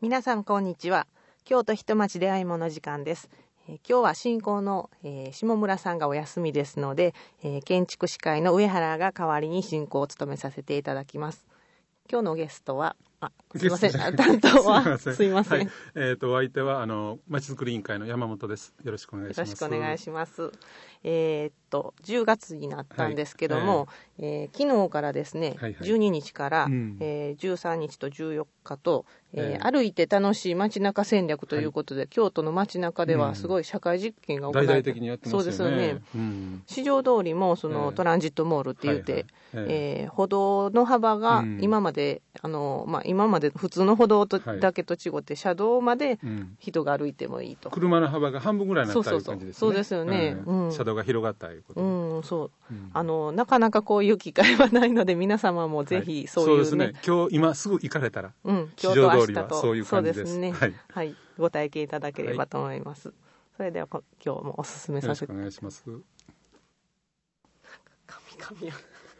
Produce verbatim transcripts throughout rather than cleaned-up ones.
皆さんこんにちは。京都人町出会いもの時間です。えー、今日は進行の、えー、下村さんがお休みですので、えー、建築士会の上原が代わりに進行を務めさせていただきます。今日のゲストはあすいません担当はすいません、はい、 えー、とお相手はあのまちづくり委員会の山本です。よろしくお願いします。 よろしくお願いします。えー、っとじゅうがつになったんですけども、はいえーえー、昨日からですね、はいはい、じゅうににちから、うんえー、じゅうさんにちとじゅうよっかと、えーえー、歩いて楽しい街中戦略ということで、はい、京都の街中ではすごい社会実験が行われて、 大々的にやってますよね。 そうですよね、うん、市場通りもその、えー、トランジットモールって言って、はいはいえー、歩道の幅が今まで、うんあのまあ、今まで普通の歩道とだけと違って、はい、車道まで人が歩いてもいいと、 うん、車の幅が半分ぐらいになったという感じですね。 そうですよね、 うんうん、車道が広がったということで、 うんそううん、あのなかなかこういう機会はないので皆様もぜひそういう、ねはい、そうですね。 今日今すぐ行かれたら、 うん、 市場通りはそういう感じです。 そうですね、 はいはい、ご体験いただければと思います、はい、それでは今日もおすすめさせてよろしくお願いします。 神々や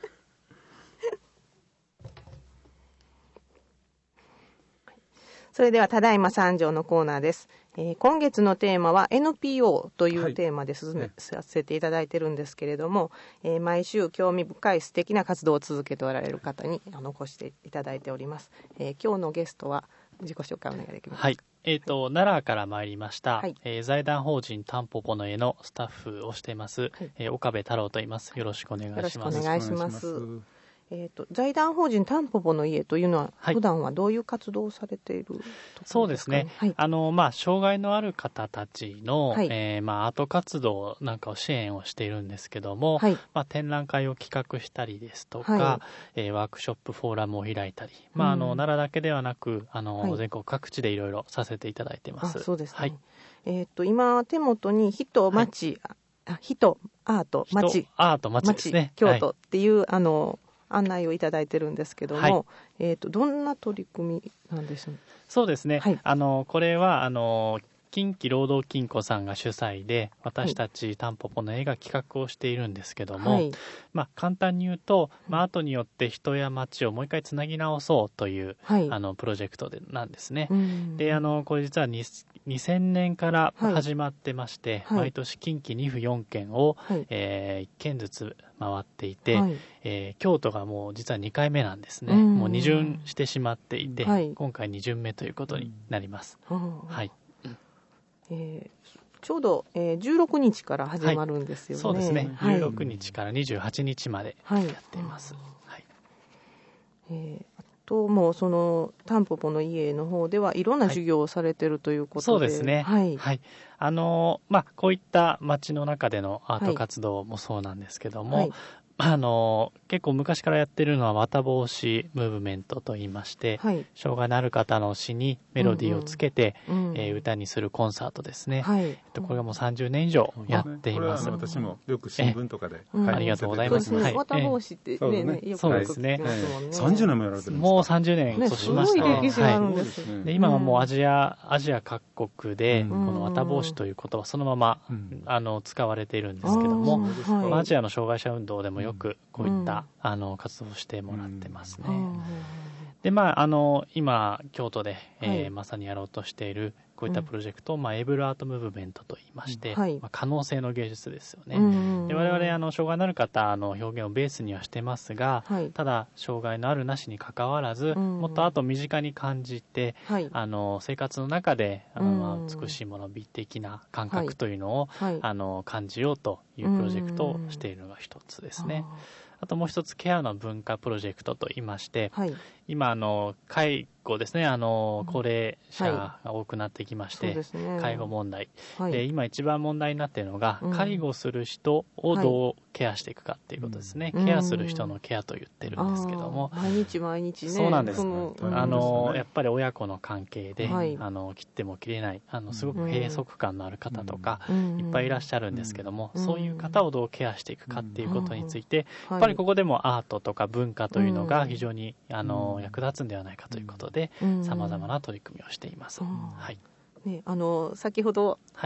それではただいま参上のコーナーです。えー、今月のテーマは エヌピーオー というテーマで進め、はい、させていただいているんですけれども、えー、毎週興味深い素敵な活動を続けておられる方にあのお越していただいております。えー、今日のゲストは自己紹介お願いできますか。 はい、えーとはい、奈良から参りました、はいえー、財団法人たんぽぽの絵のスタッフをしています、はいえー、岡部太郎と言います。よろしくお願いします。 よろしくお願いします。えー、と財団法人たんぽぽの家というのは、はい、普段はどういう活動をされているところですかね。 そうですね、はいあのまあ、障害のある方たちの、はいえーまあ、アート活動なんかを支援をしているんですけども、はいまあ、展覧会を企画したりですとか、はいえー、ワークショップフォーラムを開いたり、まあ、あの奈良だけではなくあの、はい、全国各地でいろいろさせていただいています。 あそうですね、 はいえー、と今手元に人町、はい、あ人アート町アート町ですね、 京都っていう、はい、あの案内をいただいてるんですけども、はいえー、とどんな取り組みなんでしょう。 そうですね、はい、あのこれはあの近畿労働金庫さんが主催で私たちたんぽぽの絵が企画をしているんですけども、はいまあ、簡単に言うと、まあ、アートによって人や街をもう一回つなぎ直そうという、はい、あのプロジェクトでなんですね。であのこれ実はにせんねんから始まってまして、はい、毎年近畿にふよんけんを、はいえー、いっけんずつ回っていて、はいえー、京都がもう実はにかいめなんですね。もうに巡してしまっていて、はい、今回に巡目ということになります。はいえー、ちょうど、えー、じゅうろくにちから始まるんですよね。はい、 そうですね、じゅうろくにちからにじゅうはちにちまでやっています。はいはいえー、あともうそのたんぽぽの家の方ではいろんな授業をされてるということで、 はい、そうですね、はいはいあのまあ、こういった街の中でのアート活動もそうなんですけども、はいあの結構昔からやってるのは綿帽子ムーブメントといいまして、はい、障害のある方の詩にメロディーをつけて、うんうんえー、歌にするコンサートですね、はい、これがもうさんじゅうねん以上やっています。 これは私もよく新聞とかで、 うんはい、ありがとうございます。 そうですね、綿帽子ってね、えー、ねよくそうですね、 さんじゅうねんもやられてるんですか。 もうさんじゅうねんとしましたね。 すごい歴史があるんです、 はい、で今はもうアジア、アジア各国で、うん、この綿帽子という言葉そのまま、うん、あの使われているんですけども、はい、アジアの障害者運動でもよくこういった、うんあの活動をしてもらってますね。うん、でまああの今京都で、えーはい、まさにやろうとしているこういったプロジェクトを、うんまあ、エイブルアートムーブメントといいまして、はいまあ、可能性の芸術ですよね。で我々あの障害のある方の表現をベースにはしてますが、はい、ただ障害のあるなしにかかわらず、もっとあと身近に感じて、はい、あの生活の中であの、まあ、美しいもの美的な感覚というのを、はい、あの感じようというプロジェクトをしているのが一つですね。あともう一つケアの文化プロジェクトといいまして、はい、今あの介護ですね、あの高齢者が多くなってきまして、はいね、介護問題、はい、で今一番問題になっているのが、うん、介護する人をどうケアしていくかっていうことですね、はい、ケアする人のケアと言ってるんですけども、 毎日毎日ね、 そうなんです、あのやっぱり親子の関係で、はい、あの切っても切れないあのすごく閉塞感のある方とか、うん、いっぱいいらっしゃるんですけども、うん、そういう方をどうケアしていくかっていうことについて、うん、やっぱりここでもアートとか文化というのが非常に、うん、あの役立つんではないかということでさまざまな取り組みをしています。はいね、あの先ほど、はい、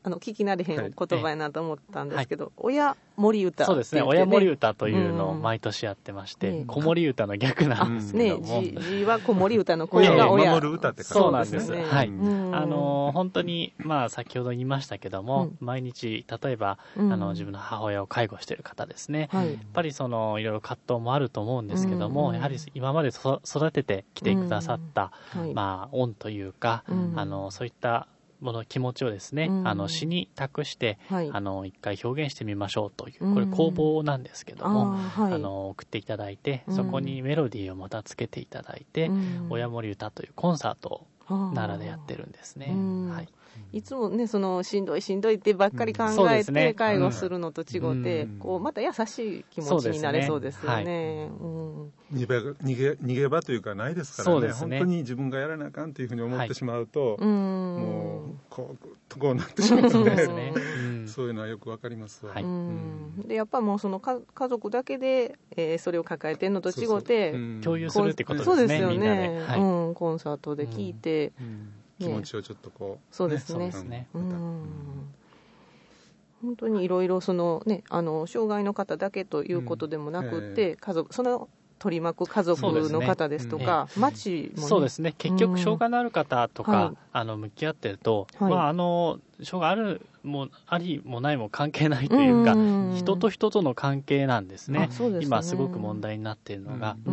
あの聞き慣れへん言葉やなと思ったんですけど、はい、親守歌、 そうですね、親守歌というのを毎年やってまして、うん、子守歌の逆なんですけども、 ね、字は子守歌の子が親守る歌ってそうなんです、ね、はい、うん、あの本当にまあ先ほど言いましたけども、うん、毎日例えば、うん、あの自分の母親を介護している方ですね、はい、やっぱりそのいろいろ葛藤もあると思うんですけども、うん、やはり今まで育ててきてくださった、うんはい、まあ恩というか、うん、あのそういったもの気持ちをですね、うん、あの詩に託して、はい、あの一回表現してみましょうという、これ公募なんですけども、うんあはい、あの送っていただいて、そこにメロディーをまたつけていただいて、うん、親守歌というコンサートを奈良でやってるんですね、うんはい、 いつもねそのしんどいしんどいってばっかり考えて介護するのと違って、うん、こうまた優しい気持ちになれそうですよね。 逃げ場、逃げ、逃げ場というかないですからね。そうですね、本当に自分がやらなあかんというふうに思ってしまうと、はい、もうこうこうなってしまうので、そうね、そういうのはよくわかりますわ、はい、 うんでやっぱもうそのか家族だけで、えー、それを抱えてるのと違って、 共有するってことですね。 そうですよね、はい、うん、コンサートで聞いて、 うんうん気持ちをちょっとこう、 そうですね、ねうん、本当にいろいろそのねあの障害の方だけということでもなくって、うん、家族その取り巻く家族の方ですとか、ね、町もねそうですね結局障害のある方とか、うんはい、あの向き合ってると、はい、まああの障害あるもありもないも関係ないというか、うん、人と人との関係なんですね。すね今すごく問題になっているのが、うん、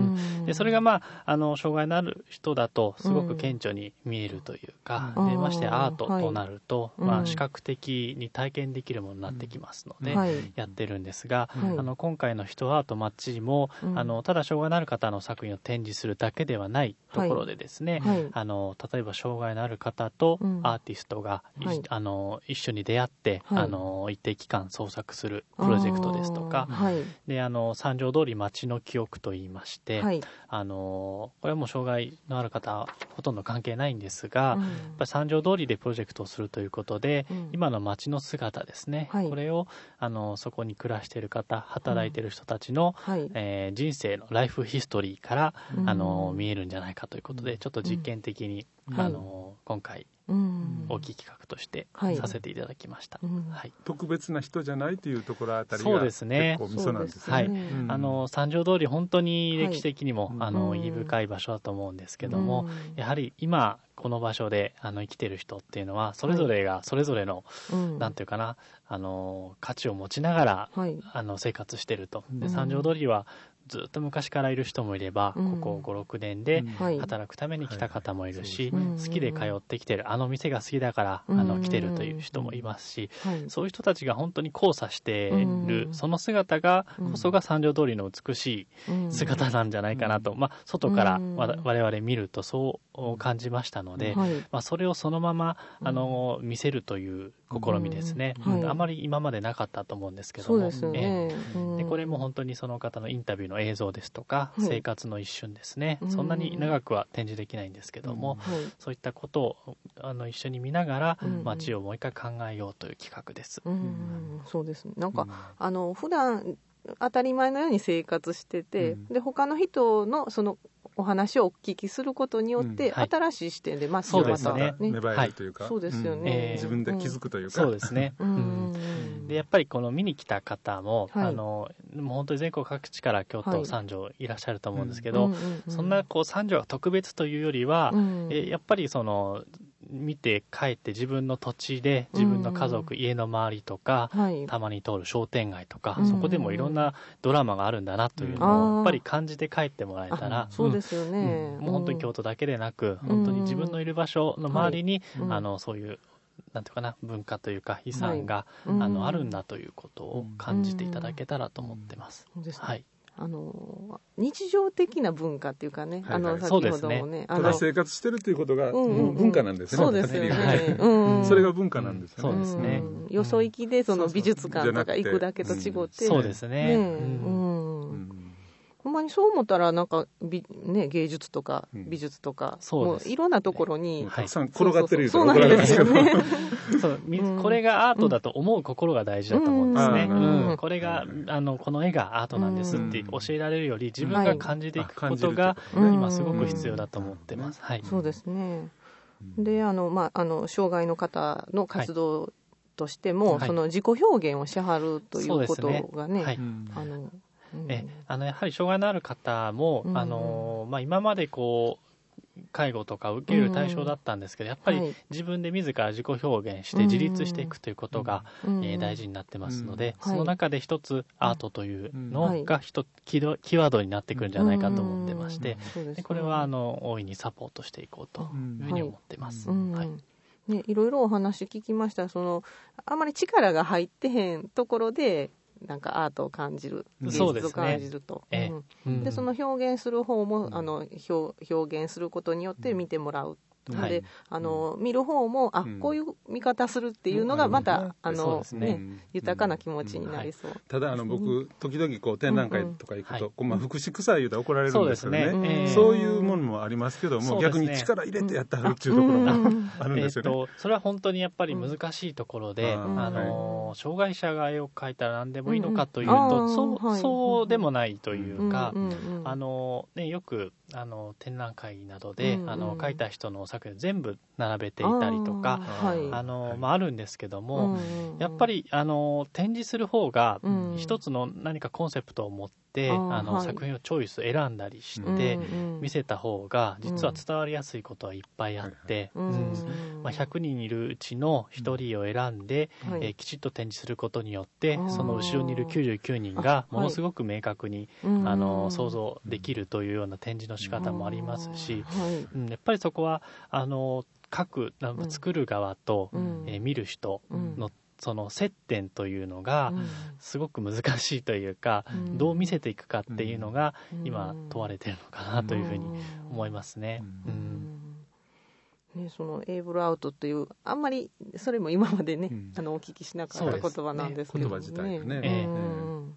でそれがまああの障害のある人だとすごく顕著に見えるというか、うん、でましてアートとなると、はいまあ、視覚的に体験できるものになってきますので、うん、やってるんですが、はい、あの今回の人アートマッチも、うん、あのただ障害のある方の作品を展示するだけではないところでですね、はいはい、あの例えば障害のある方とアーティストが、うんはい、あの一緒に出会って、はい、あの一定期間創作するプロジェクトですとか、はい、であの三条通り街の記憶といいまして、はい、あのこれはもう障害のある方ほとんど関係ないんですが、うん、やっぱり三条通りでプロジェクトをするということで、うん、今の街の姿ですね、はい、これをあのそこに暮らしている方働いている人たちの、うんはいえー、人生のライフヒストリーから、うん、あの見えるんじゃないかということでちょっと実験的に、うん、あの今回大きい企画としてさせていただきました、はいはい、 特別な人じゃないというところあたりが結構ミソなんですね。 はい、あの三条通り本当に歴史的にも、はい、あの意義深い場所だと思うんですけども、やはり今この場所であの生きてる人っていうのはそれぞれがそれぞれの、はい、なんていうかなあの価値を持ちながら、はい、あの生活してると。で三条通りはずっと昔からいる人もいれば、うん、ここごろくねんで働くために来た方もいるし、はいはい、好きで通ってきてるあの店が好きだから、うん、あの来てるという人もいますし、うん、そういう人たちが本当に交差している、うん、その姿がこそが三条通りの美しい姿なんじゃないかなと、うんまあ、外から我々見るとそう感じましたので、うんまあ、それをそのままあの見せるという試みですね、うんはい、あまり今までなかったと思うんですけども、 そうですよね、 えー、でこれも本当にその方のインタビューの映像ですとか、はい、生活の一瞬ですね、そんなに長くは展示できないんですけども、はい、そういったことをあの一緒に見ながら街をもう一回考えようという企画です。 うんうん、そうですね。なんか、うん、あの普段当たり前のように生活してて、うん、で他の人のそのお話をお聞きすることによって、うんはい、新しい視点で街をまた、ね、 芽生えるというか、 そうですよね、 うん、自分で気づくというか、 そうですね、うん、でやっぱりこの見に来た方も、はい、あのもう本当に全国各地から京都三条いらっしゃると思うんですけど、はいそんなこう三条が特別というよりは、うん、えやっぱりその見て帰って自分の土地で自分の家族、うん、家の周りとか、はい、たまに通る商店街とか、うん、そこでもいろんなドラマがあるんだなというのをやっぱり感じて帰ってもらえたら、 そうですよね、 うん、もう本当に京都だけでなく、うん、本当に自分のいる場所の周りに、はい、あのそういうなんていうかな文化というか遺産が、はい、あのあるんだということを感じていただけたらと思ってます。 うんうん、はいあの日常的な文化っていうかね、はいはい、あの先ほどもね、 ただ生活してるっていうことが、うんうん、文化なんですね。 そうですよね、はいうん、それが文化なんですよね、 うん、そうですね、 うん、よそ行きでその美術館とか行くだけと違って、うん、 そうですね、 ねうんうん、ほんまにそう思ったらなんか美、ね、芸術とか美術とか、うん、もういろんなところに、 ね、たくさん転がってるそうなんですよねそうこれがアートだと思う心が大事だと思うんですね、うんうん、これがあのこの絵がアートなんですって教えられるより自分が感じていくことが今すごく必要だと思ってます、はい、 そうですね。であの、まあ、あの障害の方の活動としても、はい、その自己表現をしはるということがね、はいあのうん、 えあのやはり障害のある方も、うんあのまあ、今までこう介護とか受ける対象だったんですけど、やっぱり自分で自ら自己表現して自立していくということが、うんえー、大事になってますので、うん、その中で一つアートというのが一つキーワードになってくるんじゃないかと思ってまして、でこれはあの大いにサポートしていこうというふうに思ってます。 うんはいね、いろいろお話聞きました。そのあまり力が入ってへんところでなんかアートを感じる、芸術を感じると、そで、ねうん、でその表現する方も、うん、あの 表, 表現することによって見てもらうので、はい、あの見る方もあ、うん、こういう見方するっていうのがまた、うん、あのね、ね豊かな気持ちになりそう、うんはい、 ただあの僕時々こう展覧会とか行くと、うんうんまあ、福祉臭い言うと怒られるんですけどね、そうですね、えー、そういうものもありますけども、ね、逆に力入れてやってはるっていうところがあるんですよね、 えー、とそれは本当にやっぱり難しいところで、うんあのはい、障害者が絵を描いたら何でもいいのかというと、うんうん、そう、はい、そうでもないというか、うんうんうん、あのね、よくあの展覧会などで、うんうん、あの描いた人の作品全部並べていたりとか あ,、はいあのまあ、あるんですけども、うんうん、やっぱりあの展示する方が一つの何かコンセプトを持って、うん、あの作品をチョイス選んだりして見せた方が実は伝わりやすいことはいっぱいあって、うんうんまあ、ひゃくにんいるうちのひとりを選んで、うんえー、きちっと展示することによってその後ろにいるきゅうじゅうきゅうにんがものすごく明確にあ、あの想像できるというような展示の仕方もありますし、はいうん、やっぱりそこはあの書く作る側と、うんえー、見る人の、うん、その接点というのがすごく難しいというか、うん、どう見せていくかっていうのが今問われているのかなというふうに思いますね。うんね、そのエイブルアウトというあんまりそれも今までね、うん、あのお聞きしなかった言葉なんですけど、ね、 言葉自体がね、えーうん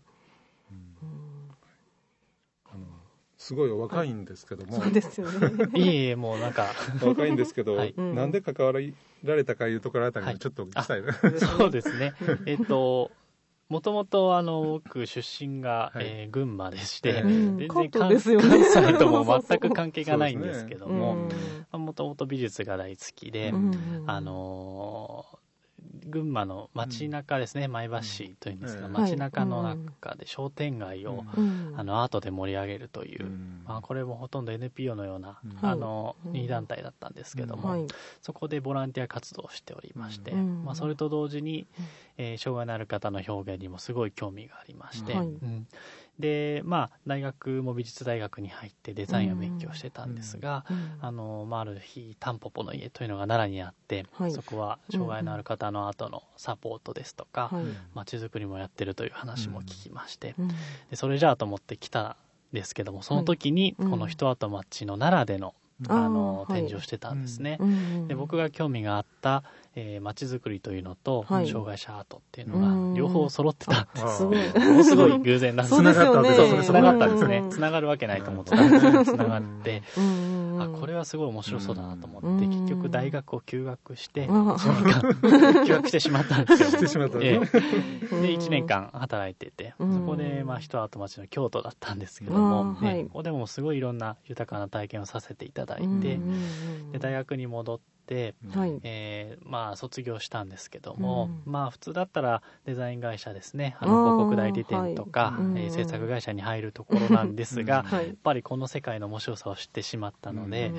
すごいお若いんですけども、 はい、そうですよねいえいえもうなんか若いんですけど、はい、なんで関わられたかいうところあたりにちょっと聞きたいな、 はい、そうですねえっともともとあの僕出身が、はいえー、群馬でして、えー、全然関西とも全く関係がないんですけどももともと美術が大好きで、うん、あのー群馬の街中ですね、うん、前橋市というんですが、うん、街中の中で商店街を、うん、あのアートで盛り上げるという、うんまあ、これもほとんど エヌピーオー のような、うん、あの任意団体だったんですけども、うん、そこでボランティア活動をしておりまして、うんまあ、それと同時に、えー、障害のある方の表現にもすごい興味がありまして、うんうんでまあ、大学も美術大学に入ってデザインを勉強してたんですが、うんあのまあ、ある日タンポポの家というのが奈良にあって、はい、そこは障害のある方のアートのサポートですとかまち、はい、づくりもやってるという話も聞きまして、うん、でそれじゃあと思って来たんですけども、その時にこの人跡町の奈良での、うん、あの展示をしてたんですね、はい、で僕が興味があったえー、街づくりというのと、はい、障害者アートっていうのが両方揃ってたんです。ものすごい偶然なんです。 そうですよね。 そうつながったんですね。つながるわけないと思ってたんですけど、つながってあこれはすごい面白そうだなと思って結局大学を休学していちねんかん休学してしまったんですよ。 してしまったんですね。 でいちねんかん働いててそこで、まあ、人アート町の京都だったんですけども、ねはい、ここでもすごいいろんな豊かな体験をさせていただいてで大学に戻ってでえーまあ、卒業したんですけども、うんまあ、普通だったらデザイン会社ですねあの広告代理店とか、はいえー、制作会社に入るところなんですが、うん、やっぱりこの世界の面白さを知ってしまったので、うん、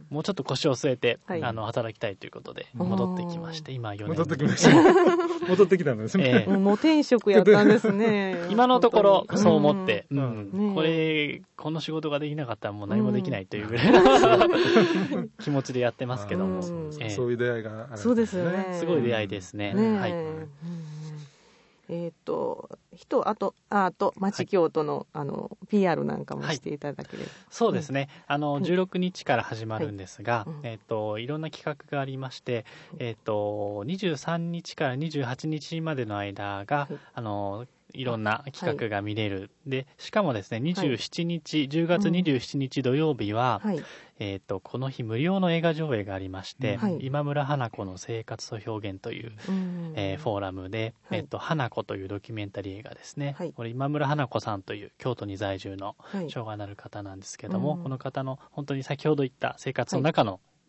もうちょっと腰を据えて、はい、あの働きたいということで戻ってきまして今よねん戻ってきました戻ってきたんですね、 えー、もう転職やったんですね今のところそう思って、うんうんね、これこの仕事ができなかったらもう何もできないというぐらいの気持ちでやってますけども、 うんえー、そういう出会いがあるんですね。 そうですよね。 すごい出会いですね。 ねはい。 うんえっ、ー、と人あとアート町京都の、はい、あの ピーアール なんかもしていただければ、はい、 そうですね。あのじゅうろくにちから始まるんですが、はい、えっ、ー、といろんな企画がありまして、えっ、ー、とにじゅうさんにちからにじゅうはちにちまでの間が、はい、あのいろんな企画が見れる、はい、でしかもですねにじゅうしちにち、はい、じゅうがつにじゅうしちにち土曜日は、はいえー、とこの日無料の映画上映がありまして、はい、今村花子の生活と表現という、うんえー、フォーラムで、はいえー、と花子というドキュメンタリー映画ですね、はい、これ今村花子さんという京都に在住の障害のある方なんですけども、はい、この方の本当に先ほど言った生活の中の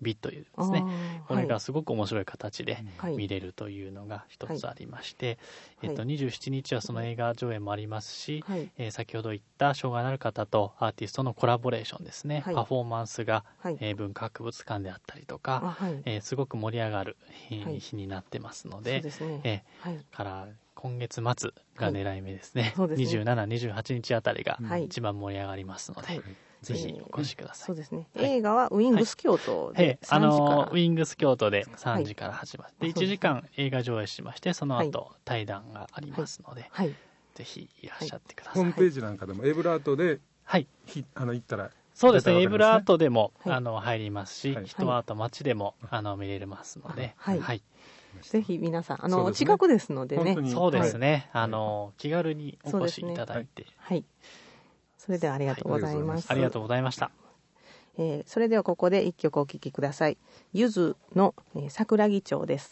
美というですね、これがすごく面白い形で見れるというのが一つありまして、はいえっと、にじゅうしちにちはその映画上映もありますし、はいえー、先ほど言った障害のある方とアーティストのコラボレーションですね、はい、パフォーマンスが、はいえー、文化博物館であったりとか、はいえー、すごく盛り上がる日、はい、日になってますので、そうですねえーはい、から今月末が狙い目ですね、はい、にじゅうしち、にじゅうはちにちあたりが一番盛り上がりますので、はいぜひお越しください、えー、そうですね、 はい、映画はウィングス京都でさんじから、 はい、あのウィングス京都でさんじから始まって、はい、いちじかん映画上映しまして、その後、はい、対談がありますので、はい、ぜひいらっしゃってください。 ホームページなんかでもエイブラートで、はい、あの行ったらそうですね、エイブラートでも、はい、あの入りますし、はい、ヒトアート街でもあの見れますので、はいはい、 ぜひ皆さんあの、ね、近くですのでね、 そうですね、あの気軽にお越しいただいて、 はい、それではありがとうございます。 ありがとうございました。 えー、それではここで一曲お聴きください。ゆずの、えー、桜木町です。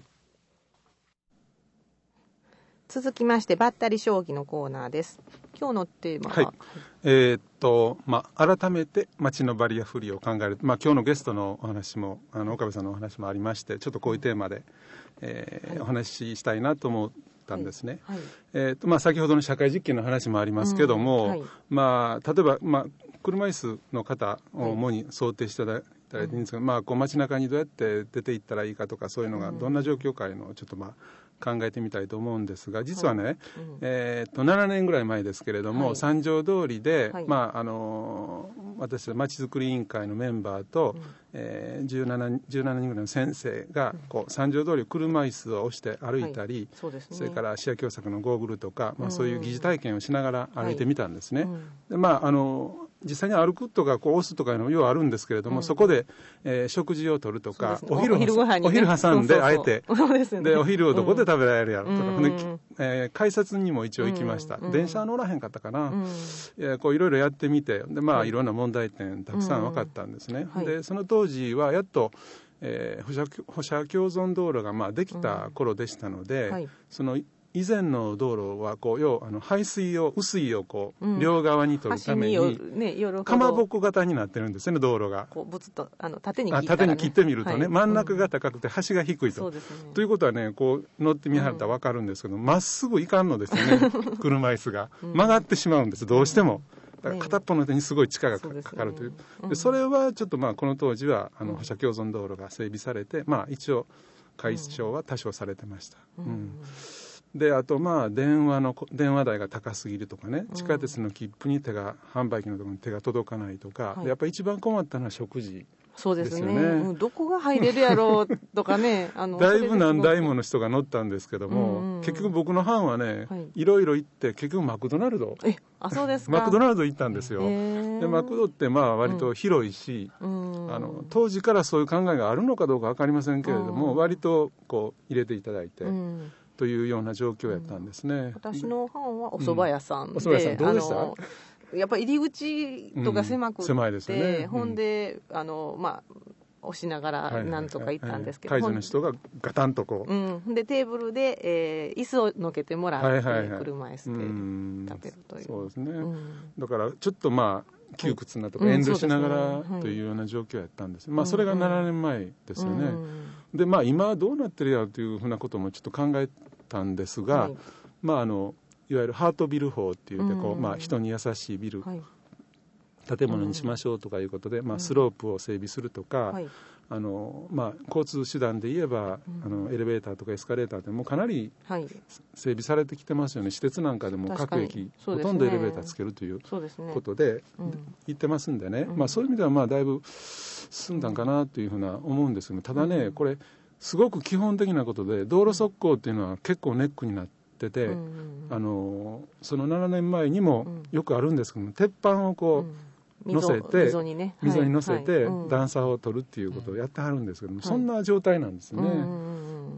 続きましてバッタリ将棋のコーナーです。今日のテーマは、はい、 えー、っとまあ、改めて街のバリアフリーを考える、まあ、今日のゲストのお話もあの岡部さんのお話もありまして、ちょっとこういうテーマで、えーはい、お話ししたいなと思ったんですね、はいはいえーとまあ、先ほどの社会実験の話もありますけども、うんはいまあ、例えば、まあ、車椅子の方を主に想定していただいたらいいんですが、はいまあ、こう街中にどうやって出ていったらいいかとかそういうのがどんな状況かいうのをちょっとまあ考えてみたいと思うんですが、実はね、はいうんえー、とななねんぐらい前ですけれども、はい、三条通りで、はいまああのー、私はまちづくり委員会のメンバーと、うんえー、じゅうななにんぐらいの先生がこう三条通りを車椅子を押して歩いたり、はい そ, ね、それから視野狭窄のゴーグルとか、まあ、そういう疑似体験をしながら歩いてみたんですね、はいうん、でまああのー実際に歩くとかこう押すとかいうのもようあるんですけれども、うん、そこで、えー、食事をとるとか、ね、お昼、お昼ご飯にね、お昼挟んであえてそうそうそうで、ね、でお昼をどこで食べられるやろとか、うんでえー、改札にも一応行きました、うん、電車は乗らへんかったかな、うん、いやこういろいろやってみてで、まあはい、いろんな問題点たくさん分かったんですね、うん、でその当時はやっとえー、歩車、歩車共存道路がまあできた頃でしたので、うんはい、その以前の道路はこう要あの排水を雨水をこう、うん、両側に取るために、ね、かまぼこ型になってるんですね、道路がこうぶつっとあの縦に切ったら、ね、 縦に切ってみるとね、はい、真ん中が高くて端が低いと、うんね、ということはねこう乗ってみはったら分かるんですけどま、うん、っすぐいかんのですよね車椅子が、うん、曲がってしまうんですどうしても、だから片っぽの手にすごい力がかかるという、そ, でそれはちょっとまあこの当時はあの歩車共存道路が整備されて、まあ、一応解消は多少されてました、うんうんであとまあ電話の電話代が高すぎるとかね、地下鉄の切符に手が販売機のところに手が届かないとか、はい、やっぱり一番困ったのは食事そうですね、うん、どこが入れるやろうとかねあのだいぶ何台もの人が乗ったんですけども、うんうん、結局僕の班はね、はい、いろいろ行って結局マクドナルドえあそうですかマクドナルド行ったんですよ、でマクドってまあ割と広いし、うん、あの当時からそういう考えがあるのかどうか分かりませんけれども、うん、割とこう入れていただいて、うんというような状況やったんですね、うん、 私の班はお蕎麦屋さんで、うん、お蕎麦屋さんどうでした？ やっぱり入り口とか狭くて、うん、 狭いですよね、うん、 ほんであのまあ押しながらなんとか行ったんですけど、 介助の人がガタンとこう、 うん、でテーブルで、えー、椅子をのけてもらって、はいはいはい、車椅子で食べるという、 そうですね、うん、だからちょっとまあ窮屈なとか遠慮しながらというような状況やったんです、はい、まあそれがななねんまえですよね、うん、でまあ今どうなってるやろというふうなこともちょっと考えたんですが、はい、まああのいわゆるハートビル法っていうてこう、まあ、人に優しいビル、はい、建物にしましょうとかいうことで、まあ、スロープを整備するとか、はい、あのまあ、交通手段で言えば、うん、あのエレベーターとかエスカレーターってもうかなり整備されてきてますよね、私鉄なんかでも各駅、ね、ほとんどエレベーターつけるということで、ねうん、言ってますんでね、うんまあ、そういう意味ではまあだいぶ進んだんかなというふうな思うんですけど、ただね、うん、これすごく基本的なことで道路側溝っていうのは結構ネックになってて、うん、あのそのななねんまえにもよくあるんですけども、鉄板をこう、うん乗せて溝にね、溝に乗せて段差を取るっていうことをやってはるんですけども、うん、そんな状態なんですね、はい、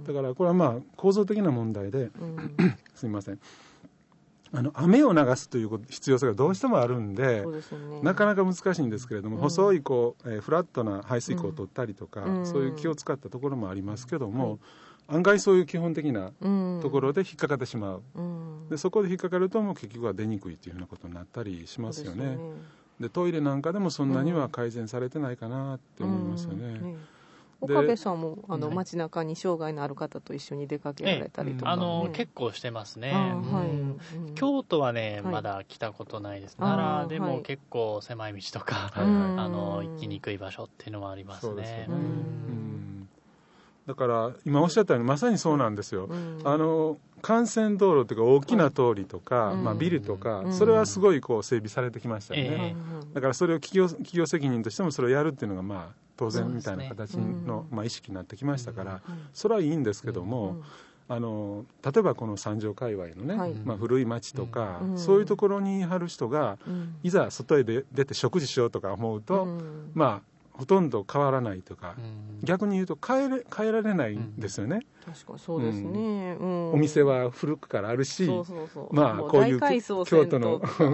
だからこれはまあ構造的な問題で、うん、すみませんあの雨を流すという必要性がどうしてもあるんで、そうですよね、なかなか難しいんですけれども、うん、細いこう、えー、フラットな排水溝を取ったりとか、うん、そういう気を使ったところもありますけども、うん、案外そういう基本的なところで引っかかってしまう、うん、でそこで引っかかるともう結局は出にくいというようなことになったりしますよね。 でトイレなんかでもそんなには改善されてないかなって思いますよね。うんうんね、 岡部さんもあの街中に障害のある方と一緒に出かけられたりとか、ね、 あの結構してますね。はいうん、京都はね、はい、まだ来たことないです。奈良でも結構狭い道とか、はい、あの行きにくい場所っていうのはありますね。そうですよね。うん、 だから今おっしゃったようにまさにそうなんですよ。うん、あの幹線道路というか大きな通りとか、はいまあ、ビルとか、うん、それはすごいこう整備されてきましたよね。えー、だからそれを企業、企業責任としてもそれをやるっていうのがまあ当然みたいな形の、ねまあ、意識になってきましたから、うん、それはいいんですけども、うん、あの例えばこの三条界隈のね、はいまあ、古い町とか、うん、そういうところに貼る人が、うん、いざ外へ出て食事しようとか思うと、うん、まあほとんど変わらないとか、うん、逆に言うと変えれ、変えられないんですよね。 うん、確かにそうですね、うん、 お店は古くからあるし、 そうそうそうまあこういう京都の、 うん、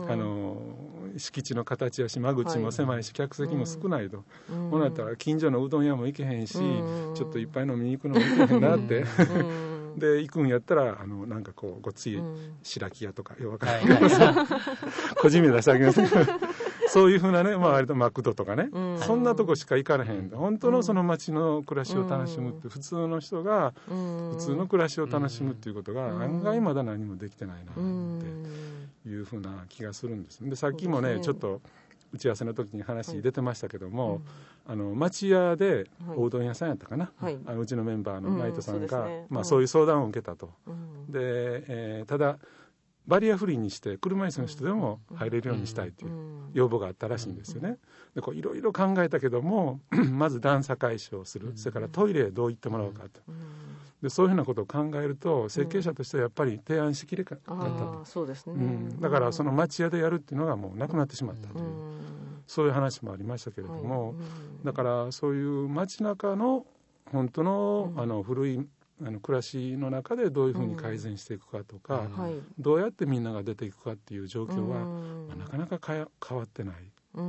あの敷地の形やし間口も狭いし、はい、客席も少ないと、うん、こうなったら近所のうどん屋も行けへんし、うん、ちょっといっぱい飲みに行くのも行けへんなって、うん、で行くんやったらあのなんかこうごっつい白木屋とかよくわかんないけど個人名出してあげますそういうふうなね、まあ、割とマクドとかね、うん、そんなとこしか行かれへん、うん、本当のその街の暮らしを楽しむって、うん、普通の人が普通の暮らしを楽しむっていうことが案外まだ何もできてないなっていうふうな気がするんです。でさっきもね、ちょっと打ち合わせの時に話出てましたけども、はい、あの町屋でおうどん屋さんやったかな、はい、あのうちのメンバーのナイトさんが、うん そうですねまあ、そういう相談を受けたと、うん、で、えー、ただバリアフリーにして車椅子の人でも入れるようにしたいという要望があったらしいんですよね。でこういろいろ考えたけどもまず段差解消する、それからトイレへどう行ってもらうかと、でそういうふうなことを考えると設計者としてはやっぱり提案しきれなかったと、 そうですね、 うん、だからその町屋でやるっていうのがもうなくなってしまったという、そういう話もありましたけれども、だからそういう街中の本当の、あの古いあの暮らしの中でどういうふうに改善していくかとか、うんはい、どうやってみんなが出ていくかっていう状況は、うんまあ、なかなかかや変わってない、うん、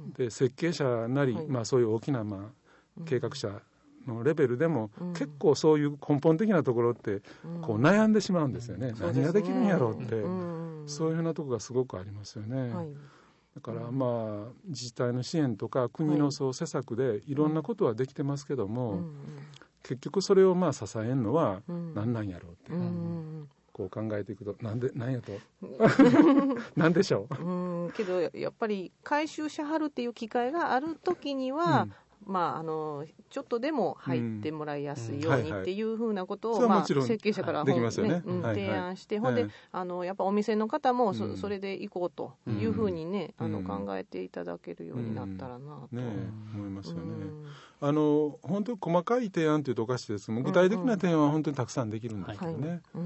で設計者なり、はいまあ、そういう大きな、まあ、計画者のレベルでも、うん、結構そういう根本的なところってこう悩んでしまうんですよね、うん、何ができるんやろうって、うん、そういうふうなところがすごくありますよね、はい、だからまあ自治体の支援とか国のそう施策でいろんなことはできてますけども、はいうん結局それをまあ支えるのは何なんやろうって、うん、こう考えていくとなんでなんやとなんでしょう、 うんけどやっぱり回収しはるっていう機会がある時には、うんまあ、あのちょっとでも入ってもらいやすいようにっていうふうなことを、うんまあ、設計者から本、ねねうんはいはい、提案して、ほんで、はい、あのやっぱお店の方も そ,、うん、それで行こうというふうにね、うん、あの考えていただけるようになったらなと、うんね、 思いますよね、うん、あの本当に細かい提案というとおかしいですけど具体的な提案は本当にたくさんできるんですけどね、うんはいうん、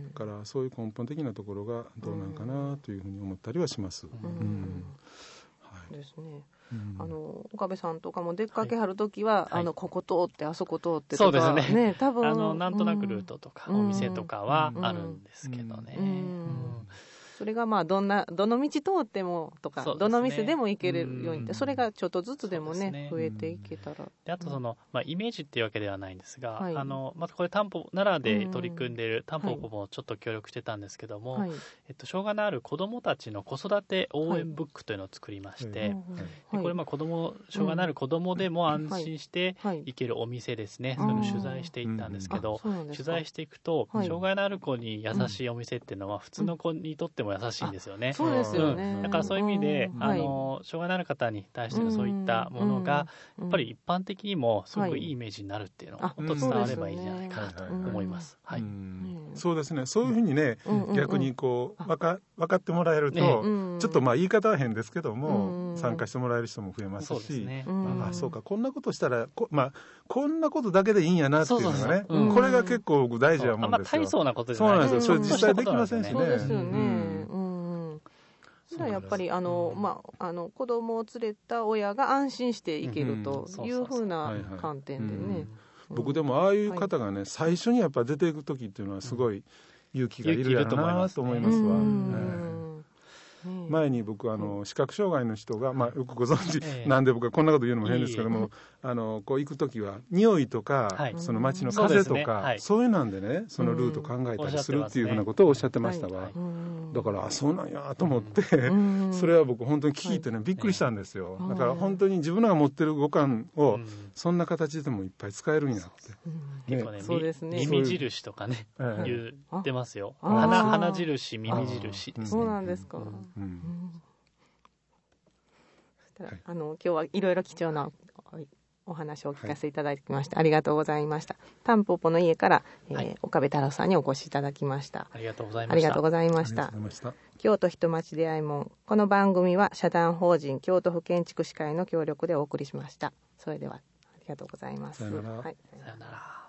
だからそういう根本的なところがどうなんかなというふうに思ったりはします、うんうんはい、ですねあの岡部さんとかも出かけはるときは、はい、あのここ通ってあそこ通ってとかそうですね、 ね多分あのなんとなくルートとか、うん、お店とかはあるんですけどね、うんうんうんそれがまあどんなどの道通ってもとか、ね、どの店でも行けるようにって、それがちょっとずつでも ね, ね増えていけたら、 であとその、まあ、イメージっていうわけではないんですが、はい、あのまたこれタンポ奈良で取り組んでいるタンポポもちょっと協力してたんですけども、はいえっと、障害のある子どもたちの子育て応援ブックというのを作りまして、はいでこれまあ子ども障害のある子どもでも安心して行けるお店ですね、はい、それを取材していったんですけど、取材していくと、はい、障害のある子に優しいお店っていうのは普通の子にとっても優しいんですよね、 そうですよね、 うん、だからそういう意味で、うん、あの障害のある方に対してのそういったものが、うん、やっぱり一般的にもすごくいいイメージになるっていうのをもっと伝わればいいんじゃないかなと思います。 そうですね、そういうふうにね、うん、逆にこう分か、分かってもらえると、ね、ちょっとまあ言い方は変ですけども、うん、参加してもらえる人も増えますし、そうですね、まあ、あそうかこんなことしたらこ、まあ、こんなことだけでいいんやなっていうのがね、そうそうそう、うん、これが結構大事なもんですよ。 大層なことじゃない、 そうなんですよ、それ実際できませんしね。 そうですよね、うんそれはやっぱりあの、まあ、あの子供を連れた親が安心していけるというふうな観点でね、 僕でもああいう方がね、はい、最初にやっぱ出ていく時っていうのはすごい勇気がいるやろなと思いますわ、 前に僕あの視覚障害の人が、まあ、よくご存知、えー、なんで僕はこんなこと言うのも変ですけども、あのこう行く時は匂いとか、はい、その街の風とか、そうですね、はい、そういうなんでねそのルート考えたりするっていうふうなことをおっしゃってましたわ、はい、だからあそうなんやと思って、それは僕本当に聞いてねびっくりしたんですよ、だから本当に自分らが持ってる五感をそんな形でもいっぱい使えるんやって、 結構ね、そうですね、耳印とかね、えー、言ってますよ。鼻、鼻印、耳印ですね。 そうなんですか。うんうんそしたら、はい、あの今日はいろいろ貴重なお話をお聞かせいただきまして、はい、ありがとうございました。タンポポの家から、えーはい、岡部太郎さんにお越しいただきました。 ありがとうございました。 ありがとうございました。京都人町出会い門。この番組は社団法人京都府建築士会の協力でお送りしました。それではありがとうございます。 さよなら。 はい、さよなら。